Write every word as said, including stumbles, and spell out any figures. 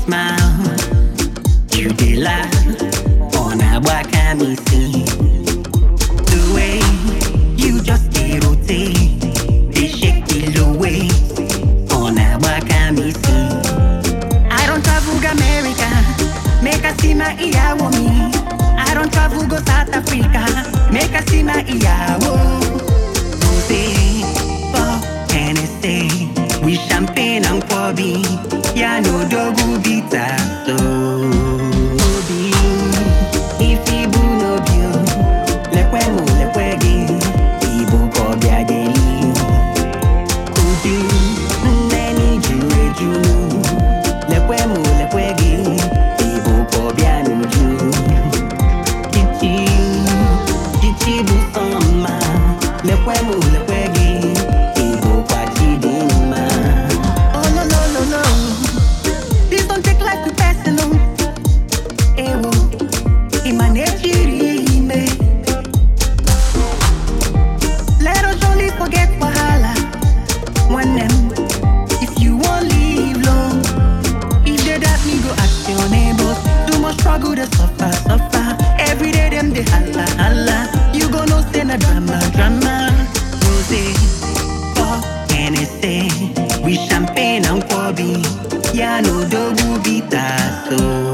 smile, you dey laugh on a back and me see. The way you just dey rotate, dey shake the low waist on a back and me see. I don't travel to America, make I see my Iyawo me. I don't travel go South Africa, make I see my Iyawo. Say, for N S A, we champagne and Kobe, ya no dog will be that so. Obi, if Ibu no bio, lekwe mo lekwe gi, Ibu Kobe adeli. Obi, neni juwe junu, lekwe mo lekwe gi, Ibu Kobe anuju. Chichi, chichi bu sama, lekwe mo lekwe gi, Ibu kwachi dinma. Oh no no no no, please don't take life too personal. Ewo, imanejiri me. Let us only forget wahala. One them, if you won't leave long, if they doubt me, go ask your neighbors. Too much struggle, they suffer, suffer. Every day them they holla, holla. You gon' know say na drama, drama. Rosé, for N S A, we champagne and Kobe. Ya no dogu bita so.